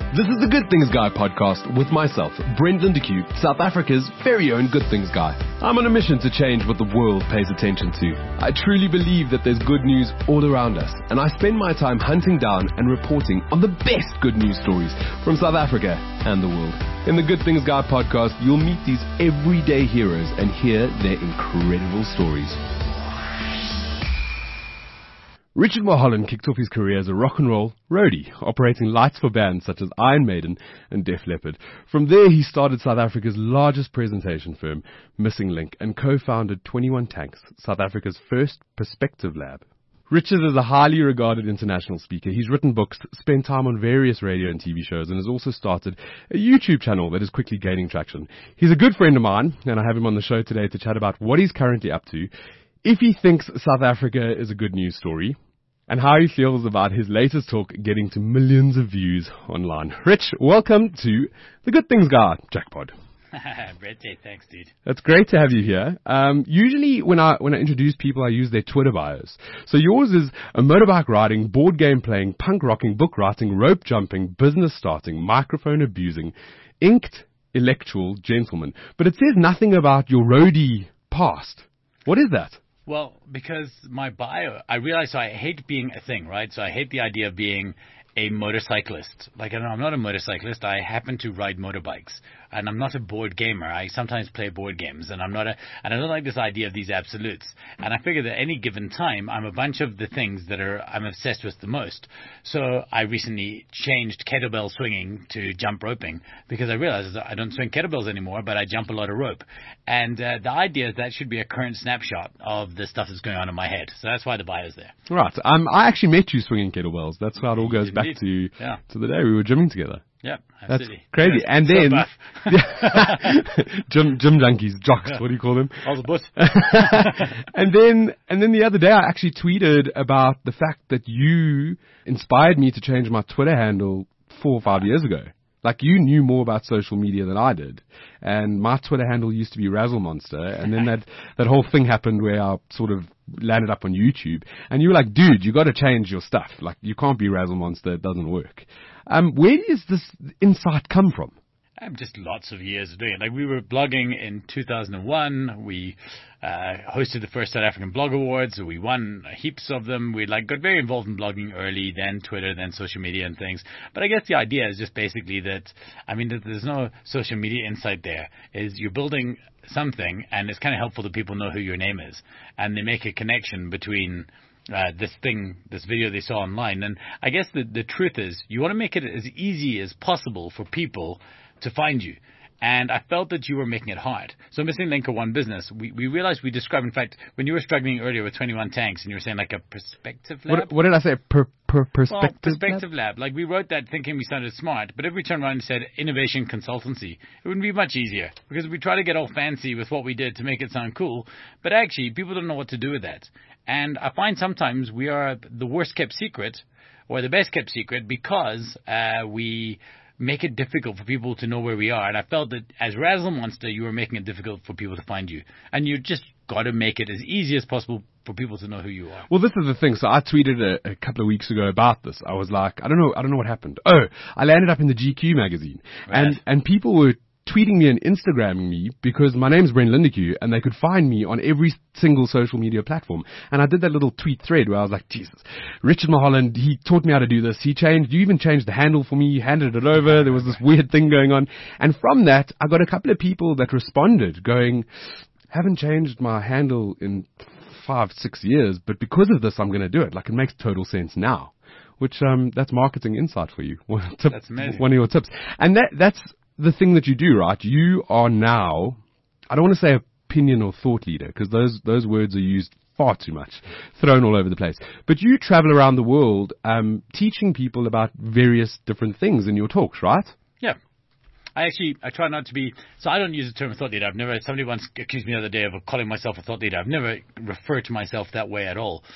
This is the Good Things Guy podcast with myself, Brent Lindeque, South Africa's very own Good Things Guy. I'm on a mission to change what the world pays attention to. I truly believe that there's good news all around us, and I spend my time hunting down and reporting on the best good news stories from South Africa and the world. In the Good Things Guy podcast, you'll meet these everyday heroes and hear their incredible stories. Richard Mulholland kicked off his career as a rock and roll roadie, operating lights for bands such as Iron Maiden and Def Leppard. From there, he started South Africa's largest presentation firm, Missing Link, and co-founded 21 Tanks, South Africa's first perspective lab. Richard is a highly regarded international speaker. He's written books, spent time on various radio and TV shows, and has also started a YouTube channel that is quickly gaining traction. He's a good friend of mine, and I have him on the show today to chat about what he's currently up to, if he thinks South Africa is a good news story, and how he feels about his latest talk getting to millions of views online. Rich, welcome to the Good Things Guy Jackpot. Brett, thanks, dude. That's great to have you here. Usually when I introduce people, I use their Twitter bios. So yours is a motorbike riding, board game playing, punk rocking, book writing, rope jumping, business starting, microphone abusing, inked intellectual gentleman. But it says nothing about your roadie past. What is that? Well, because my bio, I realize I hate being a thing, right? So I hate the idea of being a motorcyclist. Like, I'm not a motorcyclist. I happen to ride motorbikes. And I'm not a board gamer. I sometimes play board games. And and I don't like this idea of these absolutes. And I figure that any given time, I'm a bunch of the things that I'm obsessed with the most. So I recently changed kettlebell swinging to jump roping because I realized that I don't swing kettlebells anymore, but I jump a lot of rope. And the idea is that should be a current snapshot of the stuff that's going on in my head. So that's why the bio's there. Right. I actually met you swinging kettlebells. That's how it all goes back to the day we were gymming together. Yeah, absolutely. That's crazy. And then gym junkies, jocks, what do you call them? All the butt. and then the other day I actually tweeted about the fact that you inspired me to change my Twitter handle 4 or 5 years ago. Like, you knew more about social media than I did. And my Twitter handle used to be Razzle Monster. And then that whole thing happened where I sort of landed up on YouTube. And you were like, dude, you got to change your stuff. Like, you can't be Razzle Monster. It doesn't work. Where does this insight come from? Just lots of years of doing it. Like, we were blogging in 2001. We hosted the first South African Blog Awards. We won heaps of them. We got very involved in blogging early, then Twitter, then social media and things. But I guess the idea is just basically that there's no social media insight there. Is you're building something, and it's kind of helpful that people know who your name is, and they make a connection between this video they saw online. And I guess the truth is you want to make it as easy as possible for people to find you. And I felt that you were making it hard. So Missing Link or One Business, we realized we described, in fact, when you were struggling earlier with 21 Tanks and you were saying like a perspective lab. What did I say? Perspective lab. Like, we wrote that thinking we sounded smart, but if we turned around and said innovation consultancy, it wouldn't be much easier because we try to get all fancy with what we did to make it sound cool. But actually, people don't know what to do with that. And I find sometimes we are the worst kept secret or the best kept secret because we make it difficult for people to know where we are. And I felt that as Razzle Monster, you were making it difficult for people to find you. And you just got to make it as easy as possible for people to know who you are. Well, this is the thing. So I tweeted a couple of weeks ago about this. I was like, I don't know what happened. Oh, I landed up in the GQ magazine. Right. And people were tweeting me and Instagramming me because my name's Brent Lindeque and they could find me on every single social media platform. And I did that little tweet thread where I was like, Jesus, Richard Mulholland, he taught me how to do this. You even changed the handle for me. You handed it over. There was this weird thing going on. And from that, I got a couple of people that responded going, haven't changed my handle in 5-6 years, but because of this, I'm going to do it. Like, it makes total sense now, which, that's marketing insight for you. That's amazing. One of your tips. And that's the thing that you do, right? You are now, I don't want to say opinion or thought leader, because those words are used far too much, thrown all over the place. But you travel around the world teaching people about various different things in your talks, right? Yeah. I try not to be, so I don't use the term thought leader. Somebody once accused me the other day of calling myself a thought leader. I've never referred to myself that way at all.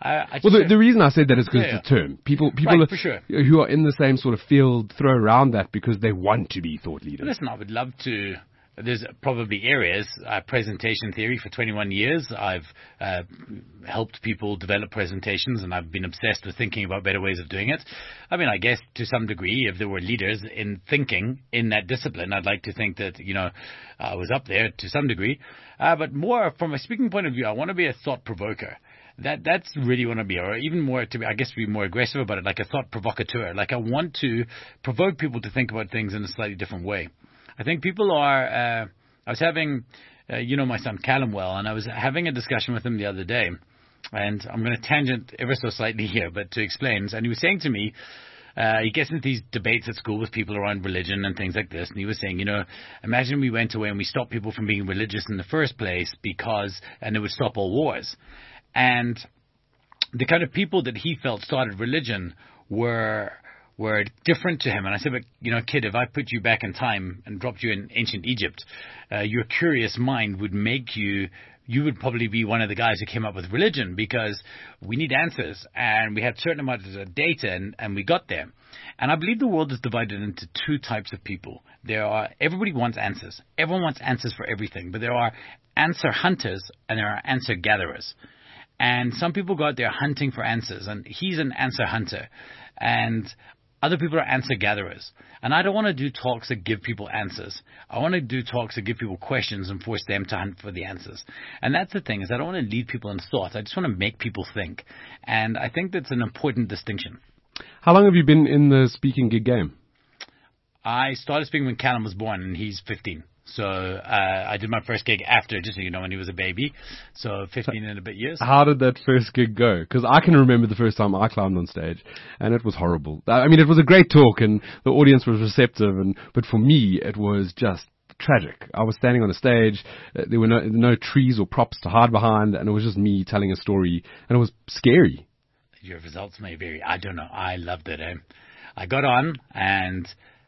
The reason I said that is because it's a term. People right, for sure, who are in the same sort of field throw around that because they want to be thought leaders. Listen, I would love to there's probably areas, presentation theory for 21 years. I've helped people develop presentations, and I've been obsessed with thinking about better ways of doing it. I mean, I guess to some degree, if there were leaders in thinking in that discipline, I'd like to think that, I was up there to some degree. But more from a speaking point of view, I want to be a thought provoker. That's really want to be, or even more to be, I guess, be more aggressive about it, like a thought provocateur. Like I want to provoke people to think about things in a slightly different way. I think people are, I was having, my son Callum well, and I was having a discussion with him the other day, and I'm going to tangent ever so slightly here, but to explain, and he was saying to me, he gets into these debates at school with people around religion and things like this, and he was saying, imagine we went away and we stopped people from being religious in the first place and it would stop all wars. And the kind of people that he felt started religion were different to him. And I said, but, kid, if I put you back in time and dropped you in ancient Egypt, your curious mind would make you would probably be one of the guys who came up with religion, because we need answers and we had certain amounts of data and we got there. And I believe the world is divided into two types of people. Everybody wants answers. Everyone wants answers for everything, but there are answer hunters and there are answer gatherers. And some people go out there hunting for answers, and he's an answer hunter. And other people are answer gatherers. And I don't want to do talks that give people answers. I want to do talks that give people questions and force them to hunt for the answers. And that's the thing, is I don't want to lead people in thought. I just want to make people think. And I think that's an important distinction. How long have you been in the speaking gig game? I started speaking when Callum was born, and he's 15. So I did my first gig after, just so you know, when he was a baby. So 15 and a bit years. How did that first gig go? Because I can remember the first time I climbed on stage, and it was horrible. I mean, it was a great talk, and the audience was receptive, but for me, it was just tragic. I was standing on a stage. There were no trees or props to hide behind, and it was just me telling a story, and it was scary. Your results may vary. I don't know. I loved it. I got on, and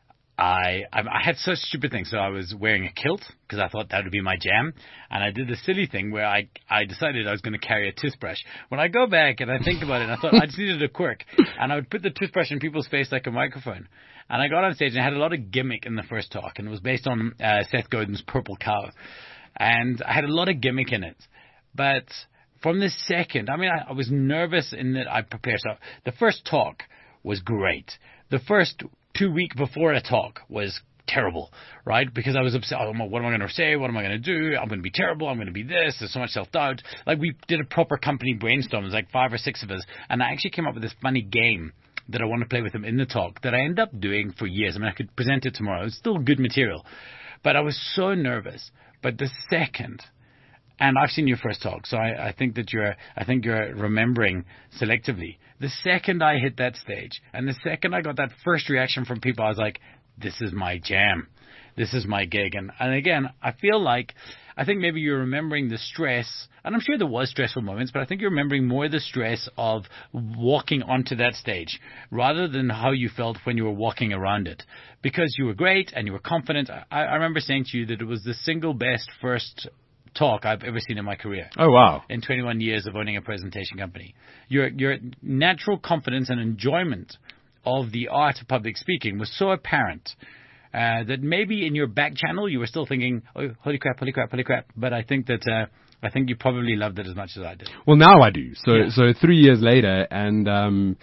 I had such stupid things. So I was wearing a kilt because I thought that would be my jam. And I did the silly thing where I decided I was going to carry a toothbrush. When I go back and I think about it, I thought I just needed a quirk. And I would put the toothbrush in people's face like a microphone. And I got on stage and I had a lot of gimmick in the first talk. And it was based on Seth Godin's Purple Cow. And I had a lot of gimmick in it. But from the second, I was nervous in that I prepared. So the first talk was great. The first 2 weeks before a talk was terrible, right? Because I was upset. Oh, what am I going to say? What am I going to do? I'm going to be terrible. I'm going to be this. There's so much self-doubt. Like, we did a proper company brainstorm. It was like 5 or 6 of us. And I actually came up with this funny game that I want to play with them in the talk that I ended up doing for years. I could present it tomorrow. It's still good material. But I was so nervous. But the second, and I've seen your first talk, so I think you're remembering selectively. The second I hit that stage, and the second I got that first reaction from people, I was like, this is my jam. This is my gig. And again, I think maybe you're remembering the stress, and I'm sure there was stressful moments, but I think you're remembering more the stress of walking onto that stage rather than how you felt when you were walking around it. Because you were great and you were confident. I remember saying to you that it was the single best first talk I've ever seen in my career. Oh, wow. In 21 years of owning a presentation company. Your natural confidence and enjoyment of the art of public speaking was so apparent that maybe in your back channel you were still thinking, oh, holy crap. But I think you probably loved it as much as I did. Well, now I do. So 3 years later, and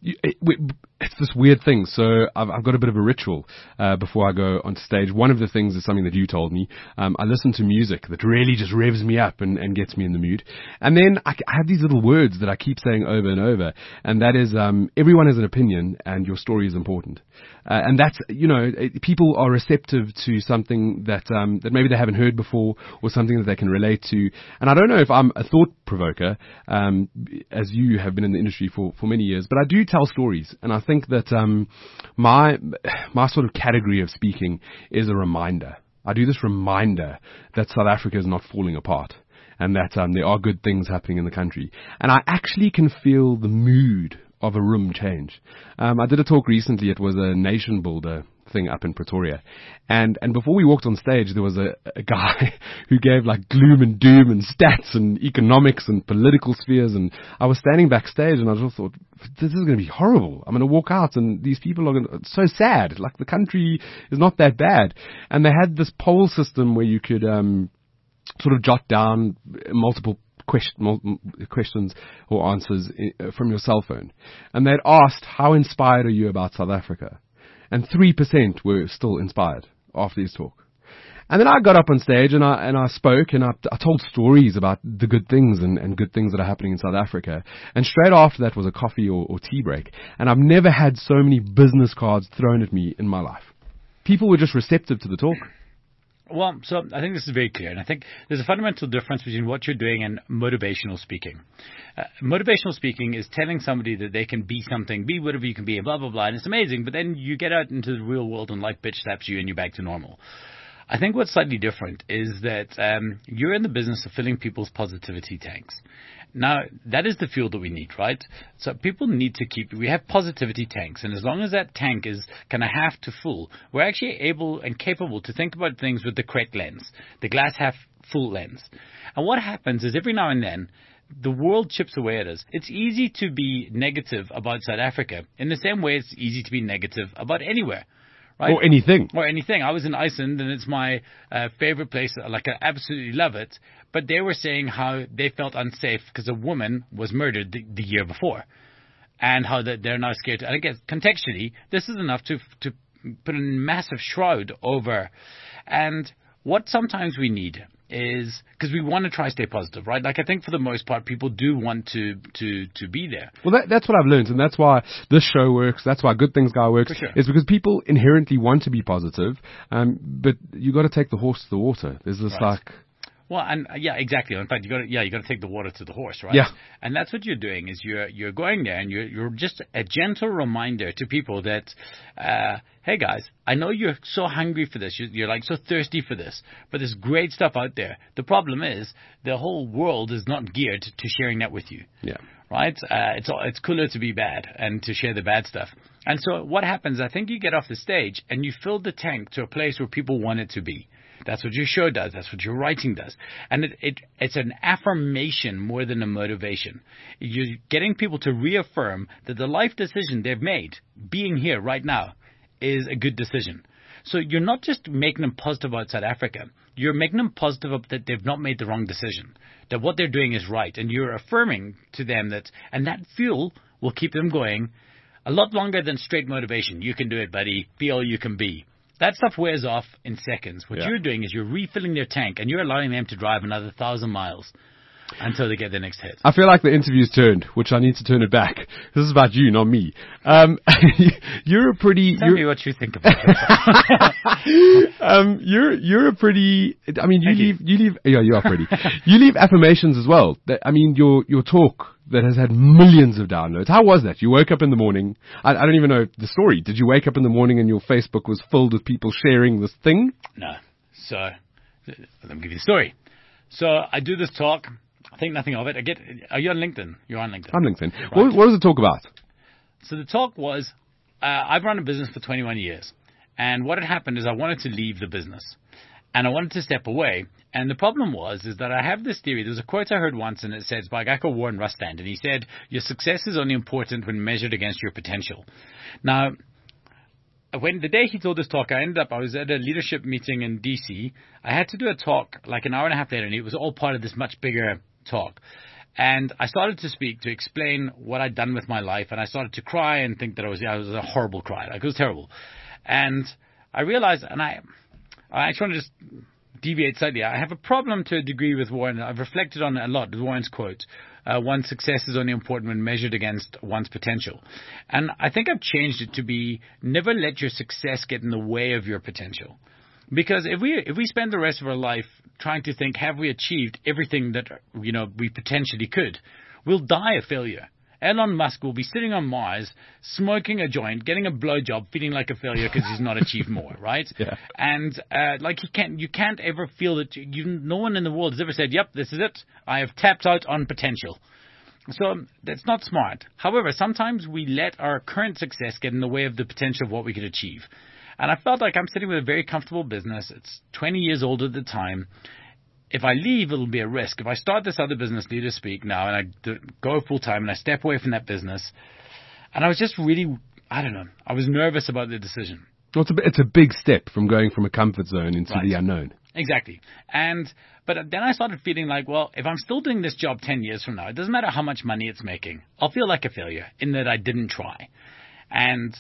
it's this weird thing. So I've got a bit of a ritual before I go onto stage. One of the things is something that you told me. I listen to music that really just revs me up and gets me in the mood. And then I have these little words that I keep saying over and over. And that is, everyone has an opinion and your story is important. And that's, people are receptive to something that maybe they haven't heard before, or something that they can relate to. And I don't know if I'm a thought provoker, as you have been in the industry for many years, but I do tell stories. And I think that my sort of category of speaking is a reminder. I do this reminder that South Africa is not falling apart, and that there are good things happening in the country. And I actually can feel the mood of a room change. I did a talk recently. It was a nation builder thing up in Pretoria. And before we walked on stage, there was a guy who gave like gloom and doom and stats and economics and political spheres. And I was standing backstage and I just thought, this is going to be horrible. I'm going to walk out and these people are it's so sad. Like the country is not that bad. And they had this poll system where you could, sort of jot down multiple questions or answers from your cell phone. And they'd asked, how inspired are you about South Africa? And 3% were still inspired after his talk. And then I got up on stage and I spoke and I told stories about the good things and good things that are happening in South Africa. And straight after that was a coffee or tea break. And I've never had so many business cards thrown at me in my life. People were just receptive to the talk. Well, so I think this is very clear, and I think there's a fundamental difference between what you're doing and motivational speaking. Motivational speaking is telling somebody that they can be something, be whatever you can be, blah, blah, blah, and it's amazing, but then you get out into the real world and life bitch slaps you and you're back to normal. I think what's slightly different is that you're in the business of filling people's positivity tanks. Now, that is the fuel that we need, right? So people need to we have positivity tanks, and as long as that tank is kind of half to full, we're actually able and capable to think about things with the correct lens, the glass half full lens. And what happens is every now and then, the world chips away at us. It's easy to be negative about South Africa in the same way it's easy to be negative about anywhere. Right? Or anything. Or anything. I was in Iceland, and it's my favorite place. Like, I absolutely love it. But they were saying how they felt unsafe because a woman was murdered the year before. And how they're now scared. And I guess, contextually, this is enough to put a massive shroud over. And what sometimes we need is, because we want to try to stay positive, right? Like, I think for the most part, people do want to be there. Well, that's what I've learned, and that's why this show works. That's why Good Things Guy works. For sure. It's because people inherently want to be positive, but you got to take the horse to the water. There's this Right. Well, and yeah, exactly. In fact, you got to take the water to the horse, right? Yeah. And that's what you're doing is you're going there and you're just a gentle reminder to people that, hey guys, I know you're so hungry for this, you're like so thirsty for this, but there's great stuff out there. The problem is the whole world is not geared to sharing that with you. Yeah. Right? It's cooler to be bad and to share the bad stuff. And so what happens? I think you get off the stage and you fill the tank to a place where people want it to be. That's what your show does. That's what your writing does. And it's an affirmation more than a motivation. You're getting people to reaffirm that the life decision they've made, being here right now, is a good decision. So you're not just making them positive about South Africa. You're making them positive that they've not made the wrong decision, that what they're doing is right. And you're affirming to them that, and that fuel will keep them going a lot longer than straight motivation. You can do it, buddy. Be all you can be. That stuff wears off in seconds. What you're doing is you're refilling their tank and you're allowing them to drive another 1,000 miles until they get their next hit. I feel like the interview's turned, which I need to turn it back. This is about you, not me. You're a pretty... Tell me what you think about it. You're a pretty... I mean, you leave... Yeah, you are pretty. You leave affirmations as well. I mean, your talk that has had millions of downloads. How was that? You woke up in the morning. I don't even know the story. Did you wake up in the morning and your Facebook was filled with people sharing this thing? No. So, let me give you the story. So, I do this talk. I think nothing of it. Are you on LinkedIn? You're on LinkedIn. I'm LinkedIn. Right. What does it talk about? So the talk was, I've run a business for 21 years. And what had happened is I wanted to leave the business. And I wanted to step away. And the problem is that I have this theory. There was a quote I heard once, and it says by a guy called Warren Rustand. And he said, your success is only important when measured against your potential. Now, when the day he told this talk, I was at a leadership meeting in DC. I had to do a talk like an hour and a half later, and it was all part of this much bigger talk. And I started to speak to explain what I'd done with my life, and I started to cry and think that I was a horrible cry. Like, it was terrible. And I realized, and I just want to just deviate slightly. I have a problem to a degree with Warren. I've reflected on it a lot, with Warren's quote. One's success is only important when measured against one's potential. And I think I've changed it to be, never let your success get in the way of your potential. Because if we spend the rest of our life trying to think, have we achieved everything that, we potentially could, we'll die a failure. Elon Musk will be sitting on Mars, smoking a joint, getting a blowjob, feeling like a failure because he's not achieved more, right? Yeah. And you can't ever feel that no one in the world has ever said, yep, this is it. I have tapped out on potential. So that's not smart. However, sometimes we let our current success get in the way of the potential of what we could achieve. And I felt like I'm sitting with a very comfortable business. It's 20 years old at the time. If I leave, it'll be a risk. If I start this other business, Leader Speak, now, and I go full time and I step away from that business, and I was just really, I don't know, I was nervous about the decision. Well, it's a big step from going from a comfort zone into the unknown. Exactly. But then I started feeling like, well, if I'm still doing this job 10 years from now, it doesn't matter how much money it's making. I'll feel like a failure in that I didn't try. And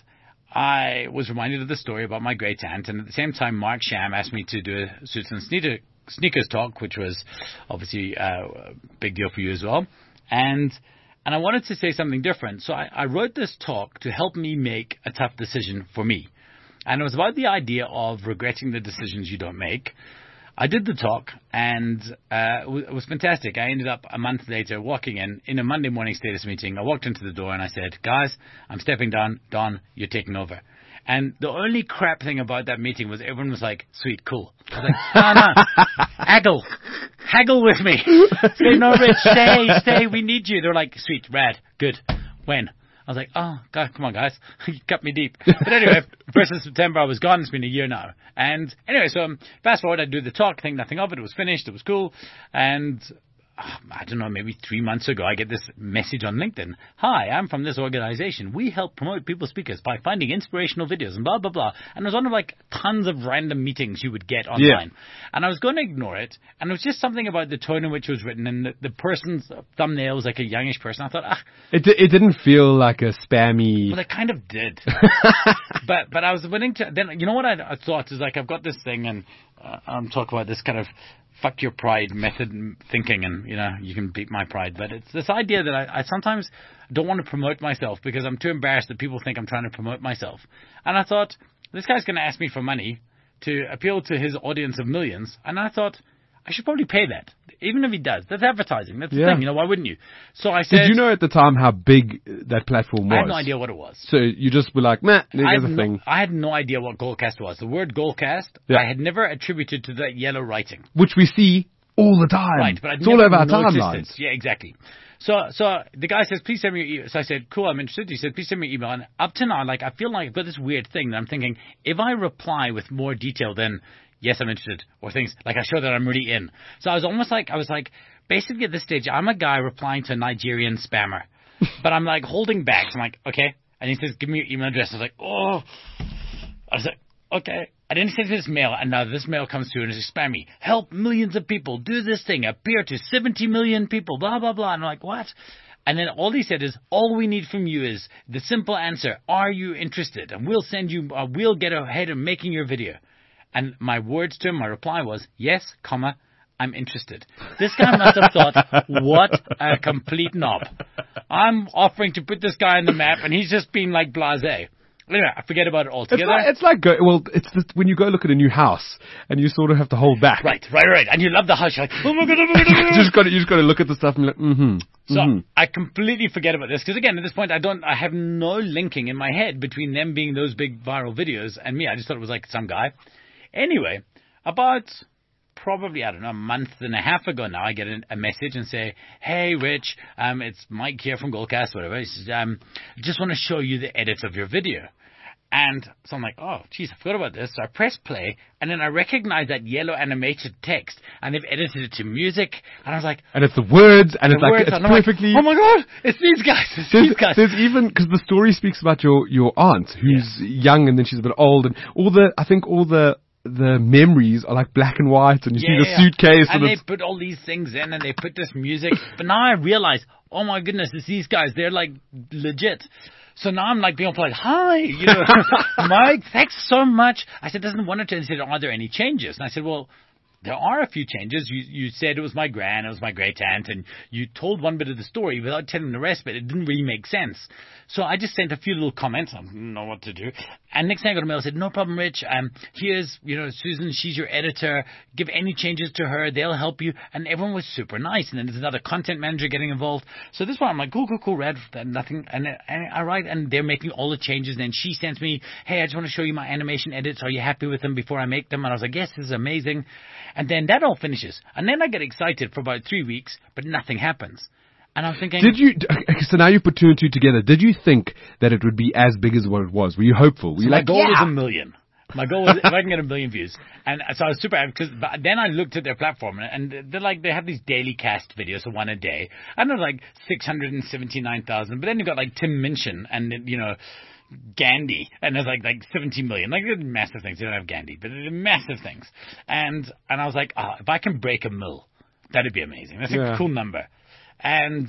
I was reminded of the story about my great aunt. And at the same time, Mark Sham asked me to do a Suits and Sneakers talk, which was obviously a big deal for you as well. And I wanted to say something different. So I wrote this talk to help me make a tough decision for me. And it was about the idea of regretting the decisions you don't make. I did the talk, and it was fantastic. I ended up a month later walking in a Monday morning status meeting. I walked into the door and I said, guys, I'm stepping down. Don, you're taking over. And the only crap thing about that meeting was everyone was like, sweet, cool. I was like, no. Haggle with me. Say, no, Rich, stay, we need you. They were like, sweet, rad, good. When? I was like, oh, God, come on, guys. You cut me deep. But anyway, 1st of September, I was gone. It's been a year now. And anyway, so fast forward, I do the talk, think nothing of it. It was finished. It was cool. And I don't know, maybe 3 months ago, I get this message on LinkedIn. Hi, I'm from this organization. We help promote people speakers by finding inspirational videos and blah, blah, blah. And it was one of like tons of random meetings you would get online. Yeah. And I was going to ignore it. And it was just something about the tone in which it was written. And the person's thumbnail was like a youngish person. I thought, It didn't feel like a spammy... Well, it kind of did. but I was willing to... Then, you know what I thought is like, I've got this thing and I'm talking about this kind of fuck your pride method thinking, and you can beat my pride, but it's this idea that I sometimes don't want to promote myself because I'm too embarrassed that people think I'm trying to promote myself. And I thought, this guy's going to ask me for money to appeal to his audience of millions, and I thought I should probably pay that, even if he does. That's advertising. That's the thing. Why wouldn't you? So I said... Did you know at the time how big that platform was? I had no idea what it was. So you just were like, there's a thing. I had no idea what Goalcast was. The word Goalcast, I had never attributed to that yellow writing. Which we see all the time. Right, but it's all over our timelines. Yeah, exactly. So the guy says, please send me your email. So I said, cool, I'm interested. He said, please send me your email. And up to now, I feel like I've got this weird thing that I'm thinking, if I reply with more detail than... yes, I'm interested, or things like I show that I'm really in. So I was like, basically at this stage, I'm a guy replying to a Nigerian spammer, but I'm like holding back. So I'm like, okay. And he says, give me your email address. I was like, oh. I was like, okay. And then he sends me this mail, and now this mail comes through and it's spammy. Help millions of people do this thing, appear to 70 million people, blah, blah, blah. And I'm like, what? And then all he said is, all we need from you is the simple answer, are you interested? And we'll send you, we'll get ahead of making your video. And my words to him, my reply was, yes, comma, I'm interested. This guy must have thought, what a complete knob. I'm offering to put this guy on the map, and he's just being like blasé. Anyway, I forget about it altogether. It's like when you go look at a new house, and you sort of have to hold back. Right. And you love the house. You're like, oh my God. you just got to look at the stuff and be like, So I completely forget about this, because again, at this point, I have no linking in my head between them being those big viral videos and me. I just thought it was like some guy. Anyway, about probably, I don't know, a month and a half ago now, I get a message and say, hey, Rich, it's Mike here from Goalcast, whatever. He says, just want to show you the edit of your video. And so I'm like, oh, geez, I forgot about this. So I press play, and then I recognize that yellow animated text, and they've edited it to music. And I was like... and it's the words, and it's like, it's perfectly... like, oh my God, it's these guys. There's even, because the story speaks about your aunt, who's young, and then she's a bit old, and all the memories are like black and white, and you see the suitcase. And they put all these things in, and they put this music. But now I realize, oh my goodness, it's these guys. They're like legit. So now I'm like being like, hi, Mike, thanks so much. I said, doesn't want to. He said, are there any changes? And I said, well, there are a few changes. You said it was my gran, it was my great aunt, and you told one bit of the story without telling the rest, but it didn't really make sense. So I just sent a few little comments. I didn't know what to do. And next thing I got a mail, I said, no problem, Rich. Here's, Susan, she's your editor. Give any changes to her. They'll help you. And everyone was super nice. And then there's another content manager getting involved. So this one, I'm like, cool, rad, nothing. And I write, and they're making all the changes. And then she sends me, hey, I just want to show you my animation edits. Are you happy with them before I make them? And I was like, yes, this is amazing. And then that all finishes. And then I get excited for about 3 weeks, but nothing happens. And I'm thinking... so now you put two and two together. Did you think that it would be as big as what it was? Were you hopeful? Were you my goal was 1 million. My goal was if I can get 1 million views. And so I was super happy but then I looked at their platform and they have these daily cast videos, so one a day. And they're like 679,000. But then you've got like Tim Minchin and, Gandhi, and there's like 17 million. Like, they're massive things. They don't have Gandhi, but they're massive things. And I was like, if I can break 1 mil, that'd be amazing. That's a cool number. And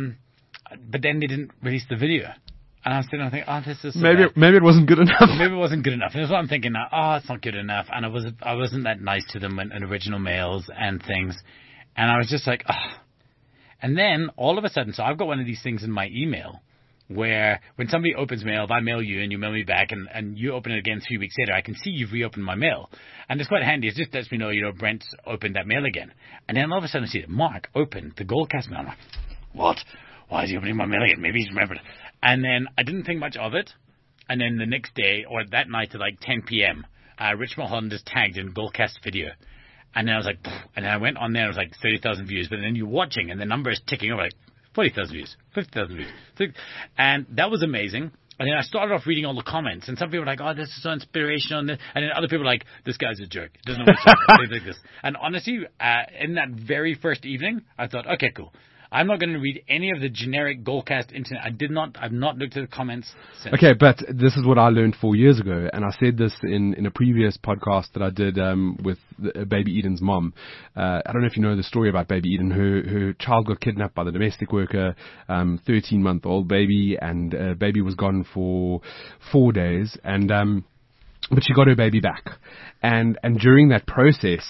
but then they didn't release the video. And I was sitting there thinking, this is so maybe it wasn't good enough. Maybe it wasn't good enough. And that's what I'm thinking now. It's not good enough. And I wasn't that nice to them in original mails and things. And I was just like, And then all of a sudden, so I've got one of these things in my email where when somebody opens mail, if I mail you and you mail me back and you open it again 3 weeks later, I can see you've reopened my mail. And it's quite handy. It just lets me know, Brent's opened that mail again. And then all of a sudden I see that Mark opened the Goldcast mail. I'm like, what? Why is he opening my mail again? Maybe he's remembered. And then I didn't think much of it. And then the next day, or that night at like 10 p.m., Rich Mulholland is tagged in Goldcast video. And then I was like, and then I went on there, and it was like 30,000 views. But then you're watching, and the number is ticking over, like 40,000 views, 50,000 views. And that was amazing. And then I started off reading all the comments, and some people were like, this is so inspirational. And then other people were like, this guy's a jerk. He doesn't know what's happening. Like this. And honestly, in that very first evening, I thought, okay, cool. I'm not going to read any of the generic Goldcast internet. I've not looked at the comments since. Okay, but this is what I learned 4 years ago, and I said this in a previous podcast that I did with Baby Eden's mom. I don't know if you know the story about Baby Eden. Her child got kidnapped by the domestic worker, 13-month-old baby, and baby was gone for 4 days, and but she got her baby back, and during that process.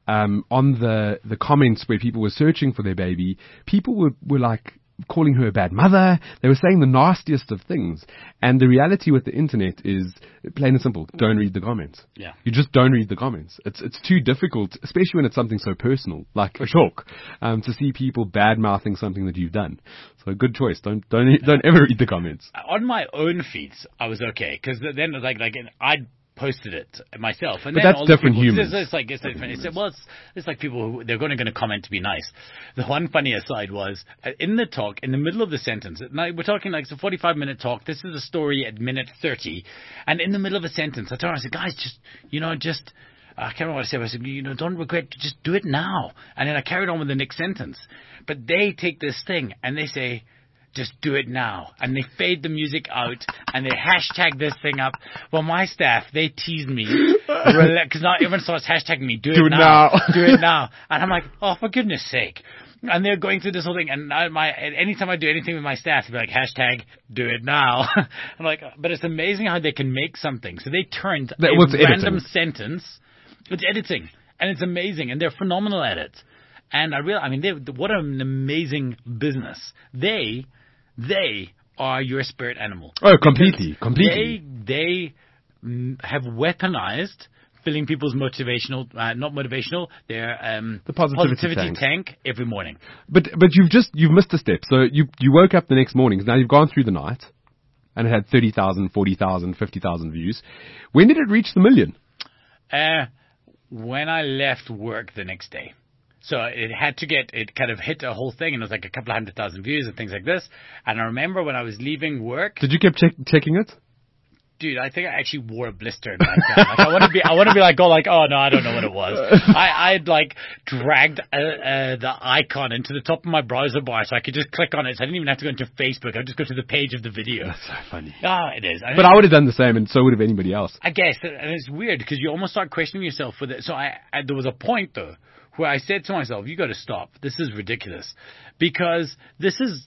On the comments where people were searching for their baby, people were like calling her a bad mother. They were saying the nastiest of things. And the reality with the internet is plain and simple. Don't read the comments. Yeah. You just don't read the comments. It's too difficult, especially when it's something so personal, like a talk, to see people bad-mouthing something that you've done. So good choice. Don't ever read the comments. On my own feeds, I was okay. Because then I'd posted it myself, and but then that's different humans. It's different. It's like people who they're going to comment to be nice. The one funny aside was in the talk, in the middle of the sentence. Now we're talking like it's a 45-minute talk. This is a story at minute 30, and in the middle of a sentence, I told her, I said, guys, just I can't remember what I said. I said, don't regret, just do it now. And then I carried on with the next sentence. But they take this thing and they say, just do it now. And they fade the music out and they hashtag this thing up. Well, my staff, they tease me because now everyone starts hashtagging me, do it now. Do it now. And I'm like, for goodness sake. And they're going through this whole thing. And anytime I do anything with my staff, they're like, hashtag do it now. I'm like, but it's amazing how they can make something. So they turned random sentence. It's editing. And it's amazing. And they're phenomenal at it. And what an amazing business. They are your spirit animal. Oh, completely. They have weaponized filling people's motivational, not motivational, their the positivity tank every morning. But you've missed a step. So you woke up the next morning. Now you've gone through the night, and it had 30,000, 40,000, 50,000 views. When did it reach the million? When I left work the next day. So it kind of hit a whole thing, and it was like a couple of 100,000 views and things like this. And I remember when I was leaving work. Did you keep checking it? Dude, I think I actually wore a blister in my gun. I want to be like, oh no, I don't know what it was. I'd like dragged the icon into the top of my browser bar so I could just click on it. So I didn't even have to go into Facebook. I'd just go to the page of the video. That's so funny. It is. But I would have done the same, and so would have anybody else. I guess, and it's weird because you almost start questioning yourself with it. So there was a point though where I said to myself, you got to stop. This is ridiculous. Because this is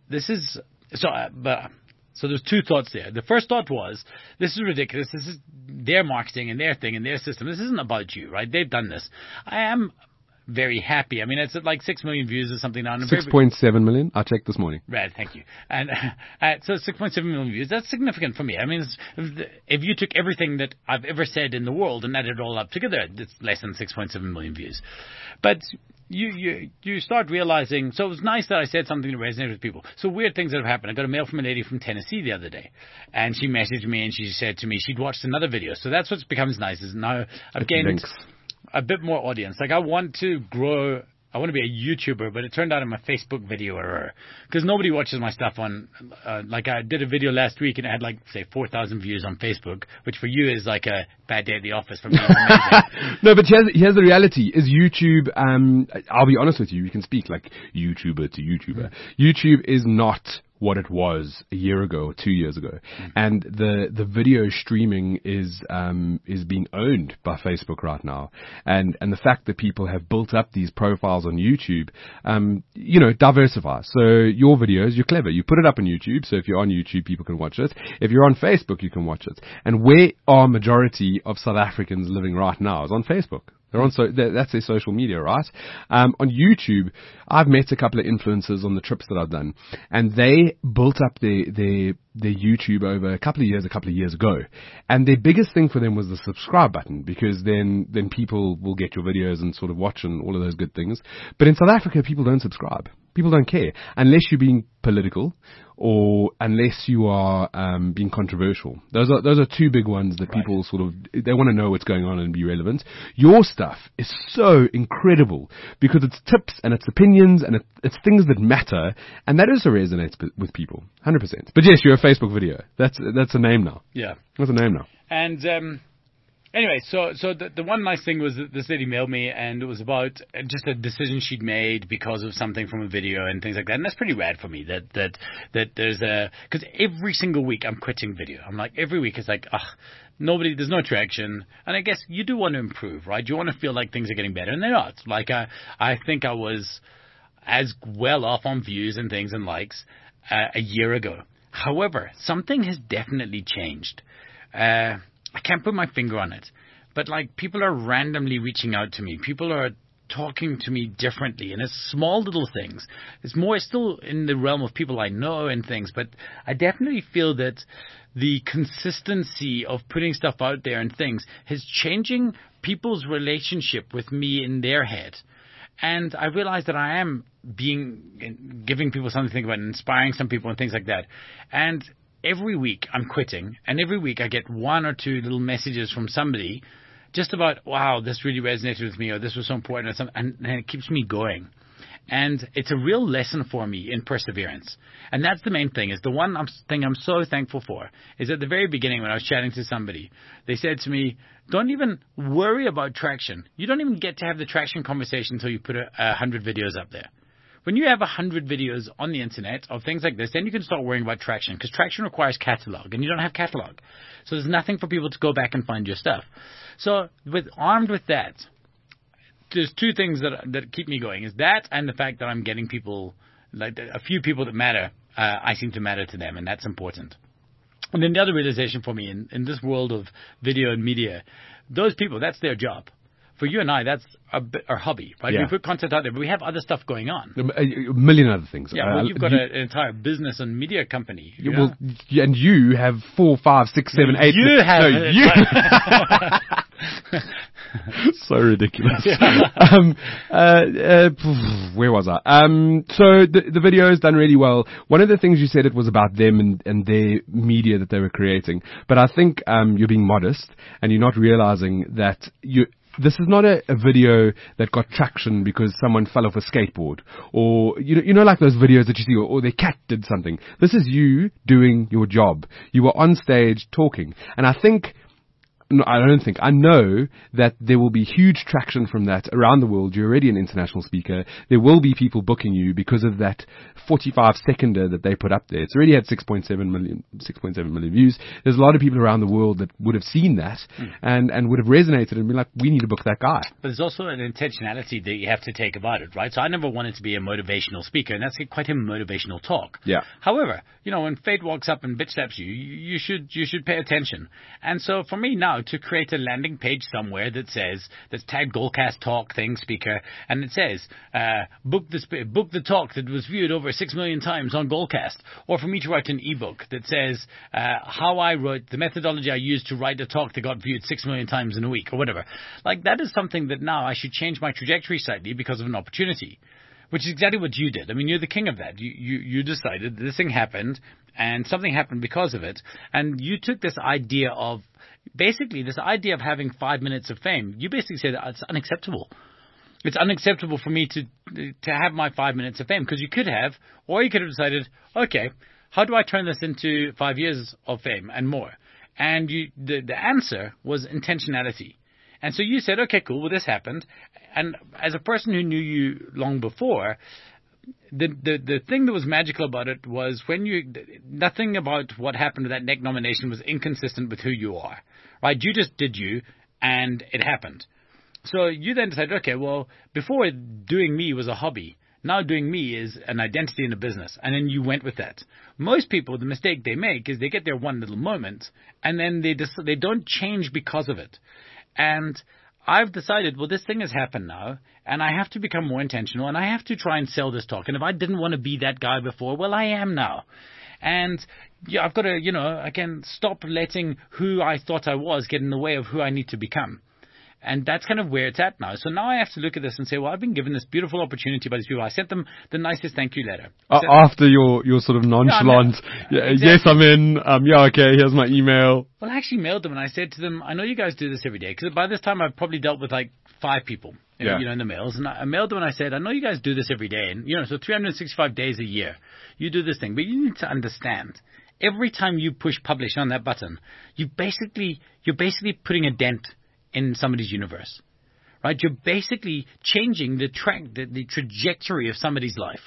so there's two thoughts there. The first thought was, this is ridiculous. This is their marketing and their thing and their system. This isn't about you, right? They've done this. I am very happy. I mean, it's at like 6 million views or something now. 6.7 million. I checked this morning. Right, thank you. And so 6.7 million views, that's significant for me. I mean, if you took everything that I've ever said in the world and added it all up together, it's less than 6.7 million views. But you start realizing, so it was nice that I said something that resonated with people. So weird things that have happened. I got a mail from a lady from Tennessee the other day, and she messaged me and she said to me she'd watched another video. So that's what becomes nice, is now I've gained a bit more audience. Like I want to grow I want to be a YouTuber, but it turned out I'm a Facebook videoer because nobody watches my stuff on, like I did a video last week and it had like, say, 4,000 views on Facebook, which for you is like a bad day at the office. For me, it's amazing. No, but here's the reality is YouTube, I'll be honest with you, you can speak like YouTuber to YouTuber. YouTube is not what it was a year ago or 2 years ago. And the video streaming is being owned by Facebook right now. And the fact that people have built up these profiles on YouTube, diversify. So your videos, you're clever. You put it up on YouTube. So if you're on YouTube, people can watch it. If you're on Facebook, you can watch it. And where are majority of South Africans living right now is on Facebook. They're on that's their social media, right? On YouTube, I've met a couple of influencers on the trips that I've done, and they built up their YouTube over a couple of years ago. And their biggest thing for them was the subscribe button, because then people will get your videos and sort of watch and all of those good things. But in South Africa, people don't subscribe. People don't care unless you're being political or unless you are being controversial. Those are two big ones that people sort of, they want to know what's going on and be relevant. Your stuff is so incredible because it's tips and it's opinions and it's things that matter, and that also resonates with people, 100%. But yes, you're a Facebook video. That's a name now. Yeah. That's a name now. And anyway, so the one nice thing was that this lady mailed me, and it was about just a decision she'd made because of something from a video and things like that. And that's pretty rad for me that there's because every single week I'm quitting video. I'm like, every week it's like, there's no traction. And I guess you do want to improve, right? You want to feel like things are getting better, and they're not. Like, I think I was as well off on views and things and likes a year ago. However, something has definitely changed. I can't put my finger on it, but like people are randomly reaching out to me. People are talking to me differently, and it's small little things. It's still in the realm of people I know and things, but I definitely feel that the consistency of putting stuff out there and things is changing people's relationship with me in their head. And I realize that I am giving people something to think about and inspiring some people and things like that. And every week I'm quitting, and every week I get one or two little messages from somebody just about, wow, this really resonated with me, or this was so important, or something, and it keeps me going. And it's a real lesson for me in perseverance. And that's the main thing, is the one thing I'm so thankful for, is at the very beginning when I was chatting to somebody, they said to me, don't even worry about traction. You don't even get to have the traction conversation until you put 100 videos up there. When you have 100 videos on the internet of things like this, then you can start worrying about traction, because traction requires catalog, and you don't have catalog. So there's nothing for people to go back and find your stuff. So armed with that, there's two things that keep me going, is that and the fact that I'm getting people, like a few people that matter, I seem to matter to them, and that's important. And then the other realization for me in this world of video and media, those people, that's their job. For you and I, that's our hobby, right? Yeah. We put content out there, but we have other stuff going on. A million other things. Yeah, well, you've got an entire business and media company. Well, and you have 4, 5, 6, 7, 8. You have. No, you. So ridiculous. Where was I? So the video is done really well. One of the things you said, it was about them and their media that they were creating. But I think you're being modest, and you're not realizing that this is not a video that got traction because someone fell off a skateboard, or like those videos that you see, or their cat did something. This is you doing your job. You were on stage talking, and I know that there will be huge traction from that around the world. You're already an international speaker. There will be people booking you because of that 45-seconder that they put up there. It's already had 6.7 million views. There's a lot of people around the world that would have seen that and would have resonated and been like, we need to book that guy. But there's also an intentionality that you have to take about it, right? So I never wanted to be a motivational speaker, and that's quite a motivational talk. Yeah. However, when fate walks up and bitch slaps you should pay attention. And so for me now, to create a landing page somewhere that's tagged Goalcast Talk thing speaker, and it says book the talk that was viewed over 6 million times on Goalcast, or for me to write an ebook that says how I wrote the methodology I used to write a talk that got viewed 6 million times in a week, or whatever. Like, that is something that now I should change my trajectory slightly because of an opportunity. Which is exactly what you did. I mean, you're the king of that. You decided this thing happened, and something happened because of it. And you took this idea of having 5 minutes of fame. You basically said it's unacceptable. it's unacceptable for me to have my 5 minutes of fame, because you could have decided, okay, how do I turn this into 5 years of fame and more? And the answer was intentionality. And so you said, okay, cool, well, this happened. And as a person who knew you long before, the thing that was magical about it was nothing about what happened to that neck nomination was inconsistent with who you are, right? You just did you, and it happened. So you then decided, okay, well, before doing me was a hobby, now doing me is an identity in a business. And then you went with that. Most people, the mistake they make is they get their one little moment, and then they don't change because of it. And I've decided, well, this thing has happened now, and I have to become more intentional, and I have to try and sell this talk. And if I didn't want to be that guy before, well, I am now. And yeah, I've got to, I can stop letting who I thought I was get in the way of who I need to become. And that's kind of where it's at now. So now I have to look at this and say, well, I've been given this beautiful opportunity by these people. I sent them the nicest thank you letter. After your sort of nonchalant, exactly. Yes, I'm in, okay, here's my email. Well, I actually mailed them, and I said to them, I know you guys do this every day, because by this time I've probably dealt with like 5 people, in the mails. And I mailed them and I said, I know you guys do this every day. And, so 365 days a year, you do this thing. But you need to understand, every time you push publish on that button, you're basically putting a dent in somebody's universe, right? You're basically changing the trajectory of somebody's life.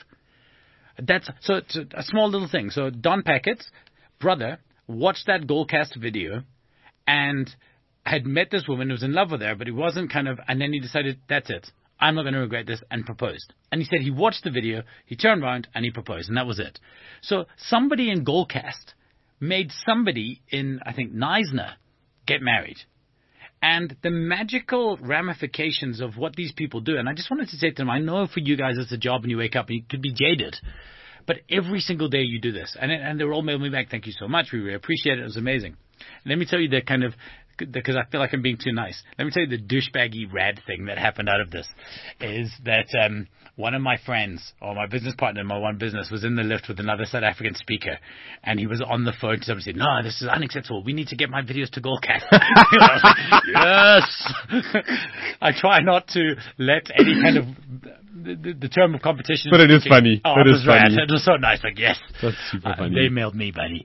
So it's a small little thing. So Don Packett's brother watched that Goalcast video and had met this woman who was in love with her, but he wasn't and then he decided, that's it. I'm not going to regret this, and proposed. And he said he watched the video, he turned around and he proposed, and that was it. So somebody in Goalcast made somebody in, I think, Neisner get married. And the magical ramifications of what these people do, and I just wanted to say to them, I know for you guys it's a job and you wake up and you could be jaded, but every single day you do this. And they were all mailing me back, thank you so much, we really appreciate it, it was amazing. Let me tell you because I feel like I'm being too nice, let me tell you the douchebaggy rad thing that happened out of this, is that one of my friends, or my business partner in my one business, was in the lift with another South African speaker, and he was on the phone to somebody and said, no, this is unacceptable, we need to get my videos to Goalcast. I was like, yes! I try not to let any kind of the term of competition. But it is funny. Oh, it was funny. Rad. It was so nice. Like, yes. That's super funny. They mailed me, buddy.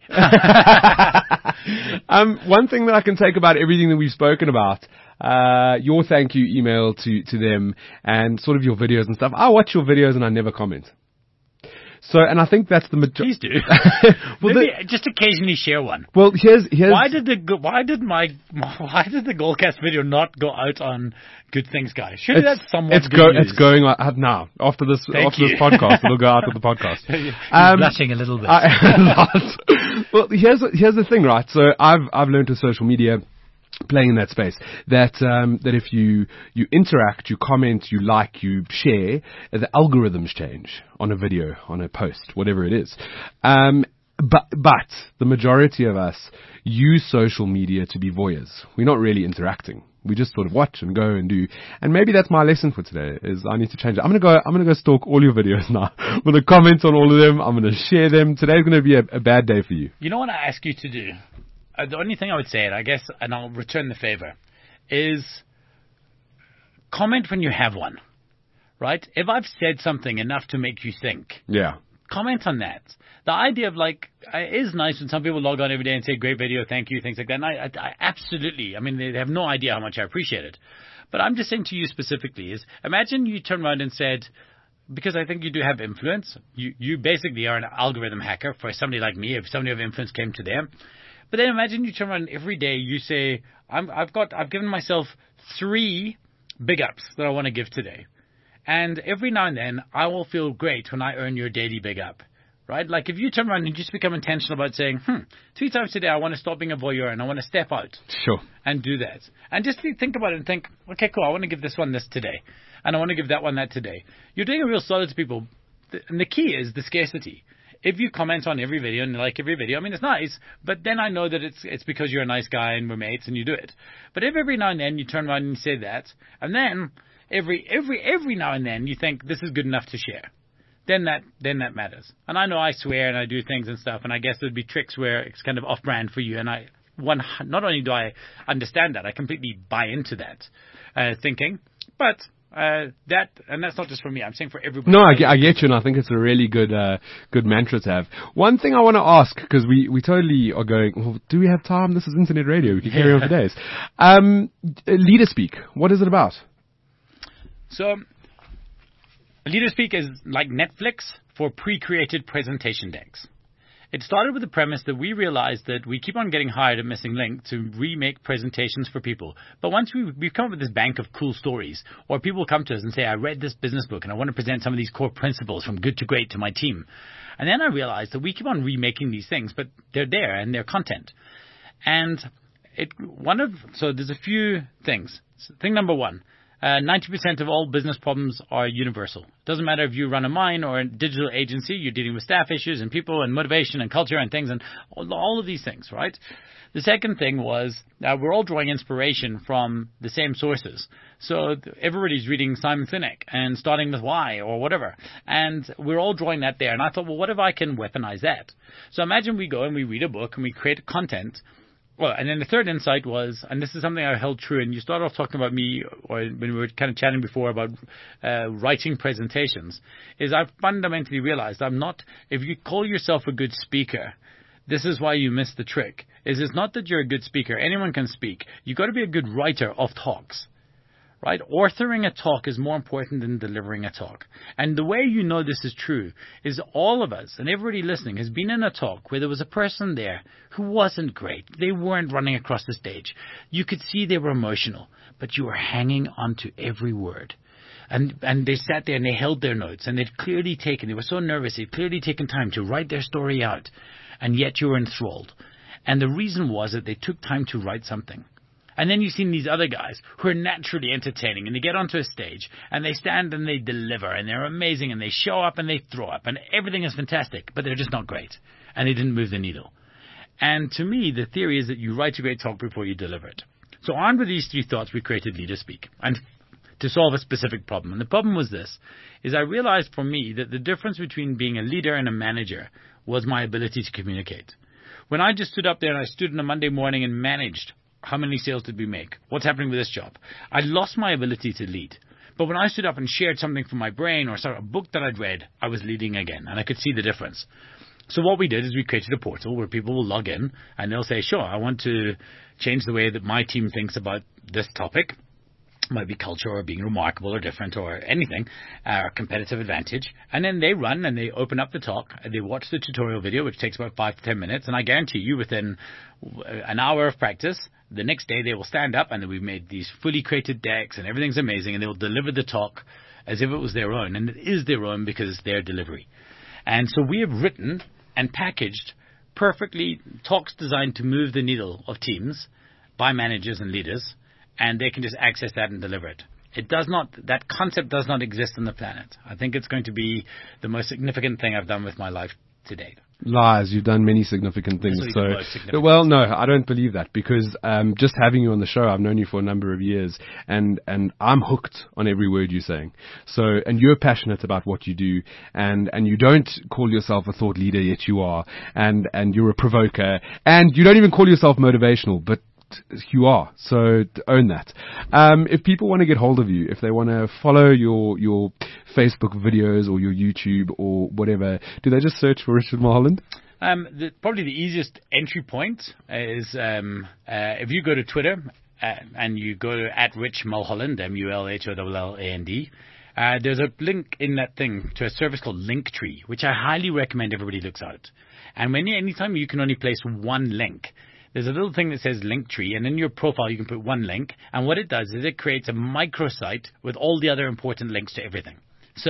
One thing that I can take about everything that we've spoken about, your thank you email to them and sort of your videos and stuff. I watch your videos and I never comment. So, and I think that's the majority. Please do. Well, maybe just occasionally share one. Well, here's why did the Goalcast video not go out on Good Things Guys? Surely that's somewhat good news. It's going out now. After this podcast, it'll go out with the podcast. You're blushing a little bit. Well, here's the thing, right? So I've learned with social media, playing in that space, that if you interact, you comment, you like, you share, the algorithms change on a video, on a post, whatever it is. But the majority of us use social media to be voyeurs. We're not really interacting. We just sort of watch and go and do. And maybe that's my lesson for today, is I need to change it. I'm gonna go stalk all your videos now. I'm gonna comment on all of them. I'm gonna share them. Today's gonna be a bad day for you. You know what I ask you to do? The only thing I would say, I guess, and I'll return the favor, is comment when you have one, right? If I've said something enough to make you think, comment on that. The idea of it is nice when some people log on every day and say, great video, thank you, things like that. And I absolutely, they have no idea how much I appreciate it. But I'm just saying to you specifically is, imagine you turn around and said, because I think you do have influence, you basically are an algorithm hacker for somebody like me, if somebody of influence came to them. But then imagine you turn around every day, you say, I've given myself 3 big ups that I want to give today. And every now and then, I will feel great when I earn your daily big up. Right? Like if you turn around and just become intentional about saying, 3 times today I want to stop being a voyeur and I want to step out. Sure. And do that. And just think about it and think, okay, cool, I want to give this one this today. And I want to give that one that today. You're doing a real solid to people. And the key is the scarcity. If you comment on every video and like every video, it's nice, but then I know that it's because you're a nice guy and we're mates and you do it. But if every now and then you turn around and you say that, and then every now and then you think this is good enough to share, then that matters. And I know I swear and I do things and stuff, and I guess there'd be tricks where it's kind of off-brand for you. And not only do I understand that, I completely buy into that thinking, but and that's not just for me. I'm saying for everybody. No, I get you, and I think it's a really good mantra to have. One thing I want to ask, because we totally are going, well, do we have time? This is internet radio. We can carry on for days. Leader Speak, what is it about? So, Leader Speak is like Netflix for pre-created presentation decks. It started with the premise that we realized that we keep on getting hired at Missing Link to remake presentations for people. But once we've come up with this bank of cool stories, or people come to us and say, I read this business book and I want to present some of these core principles from good to great to my team. And then I realized that we keep on remaking these things, but they're there and they're content. And so there's a few things. Thing number one. 90% of all business problems are universal. It doesn't matter if you run a mine or a digital agency, you're dealing with staff issues and people and motivation and culture and things and all of these things, right? The second thing was we're all drawing inspiration from the same sources. So everybody's reading Simon Sinek and starting with why or whatever. And we're all drawing that there. And I thought, well, what if I can weaponize that? So imagine we go and we read a book and we create content. Well, and then the third insight was, and this is something I held true, and you started off talking about me, or when we were kind of chatting before about writing presentations, is I fundamentally realized if you call yourself a good speaker, this is why you miss the trick, it's not that you're a good speaker. Anyone can speak. You've got to be a good writer of talks. Right? Authoring a talk is more important than delivering a talk. And the way you know this is true is all of us and everybody listening has been in a talk where there was a person there who wasn't great. They weren't running across the stage. You could see they were emotional, but you were hanging on to every word. And they sat there and they held their notes and they were so nervous, they'd clearly taken time to write their story out. And yet you were enthralled. And the reason was that they took time to write something. And then you've seen these other guys who are naturally entertaining and they get onto a stage and they stand and they deliver and they're amazing and they show up and they throw up and everything is fantastic, but they're just not great and they didn't move the needle. And to me, the theory is that you write a great talk before you deliver it. So armed with these three thoughts, we created Leader Speak and to solve a specific problem. And the problem was this, is I realized for me that the difference between being a leader and a manager was my ability to communicate. When I just stood up there and I stood on a Monday morning and managed how many sales did we make? What's happening with this job? I lost my ability to lead. But when I stood up and shared something from my brain or a book that I'd read, I was leading again, and I could see the difference. So what we did is we created a portal where people will log in, and they'll say, sure, I want to change the way that my team thinks about this topic. Might be culture or being remarkable or different or anything, or competitive advantage. And then they run and they open up the talk and they watch the tutorial video, which takes about 5 to 10 minutes. And I guarantee you within an hour of practice, the next day they will stand up and we've made these fully created decks and everything's amazing and they will deliver the talk as if it was their own. And it is their own because it's their delivery. And so we have written and packaged perfectly talks designed to move the needle of teams by managers and leaders. And they can just access that and deliver it. That concept does not exist on the planet. I think it's going to be the most significant thing I've done with my life to date. Lies, you've done many significant things. Well, no, I don't believe that because just having you on the show, I've known you for a number of years and I'm hooked on every word you're saying. So, and you're passionate about what you do and you don't call yourself a thought leader, yet you are, and you're a provoker and you don't even call yourself motivational, but you are, so own that. If people want to get hold of you, if they want to follow your Facebook videos or your YouTube or whatever, do they just search for Richard Mulholland? Probably the easiest entry point is if you go to Twitter and you go to @RichMulholland, MULHOLLAND. There's a link in that thing to a service called Linktree, which I highly recommend everybody looks at. And anytime you can only place one link, there's a little thing that says Linktree, and in your profile you can put one link, and what it does is it creates a microsite with all the other important links to everything. So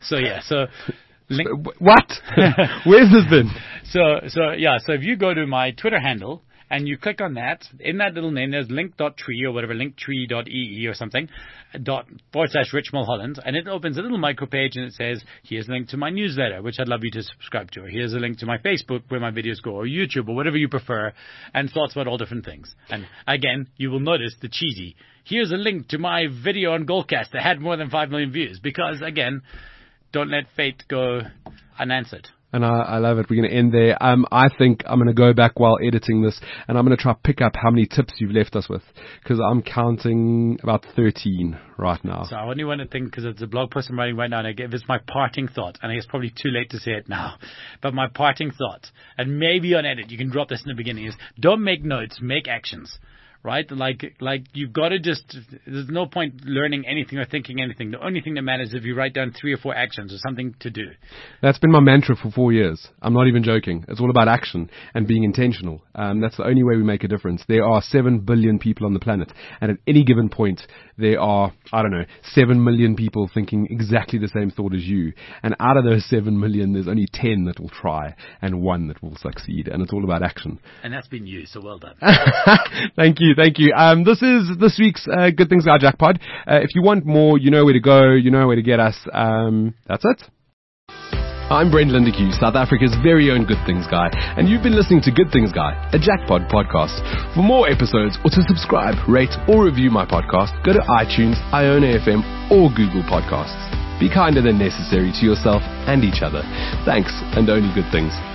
what? Where's this been? So if you go to my Twitter handle and you click on that, in that little name there's link.tree or whatever, linktree.ee or something, /Rich Mulholland, and it opens a little micro page and it says, here's a link to my newsletter, which I'd love you to subscribe to, or here's a link to my Facebook where my videos go, or YouTube, or whatever you prefer, and thoughts about all different things. And again, you will notice the cheesy, here's a link to my video on Goalcast that had more than 5 million views, because again, don't let fate go unanswered. And I love it. We're going to end there. I think I'm going to go back while editing this, and I'm going to try to pick up how many tips you've left us with, because I'm counting about 13 right now. So I only want to think, because it's a blog post I'm writing right now, and it's my parting thought, and it's probably too late to say it now, but my parting thought, and maybe on edit, you can drop this in the beginning, is don't make notes, make actions. Right? Like you've got to there's no point learning anything or thinking anything. The only thing that matters is if you write down 3 or 4 actions or something to do. That's been my mantra for 4 years. I'm not even joking. It's all about action and being intentional. That's the only way we make a difference. There are 7 billion people on the planet, and at any given point, there are, 7 million people thinking exactly the same thought as you. And out of those 7 million, there's only 10 that will try and 1 that will succeed. And it's all about action. And that's been you, so well done. Thank you. This is this week's Good Things Guy Jackpot. If you want more, you know where to go, you know where to get us. That's it. I'm Brent Lindeque, South Africa's very own Good Things Guy, and you've been listening to Good Things Guy, a Jackpot podcast. For more episodes or to subscribe, rate, or review my podcast, go to iTunes, Iona FM, or Google Podcasts. Be kinder than necessary to yourself and each other. Thanks, and only good things.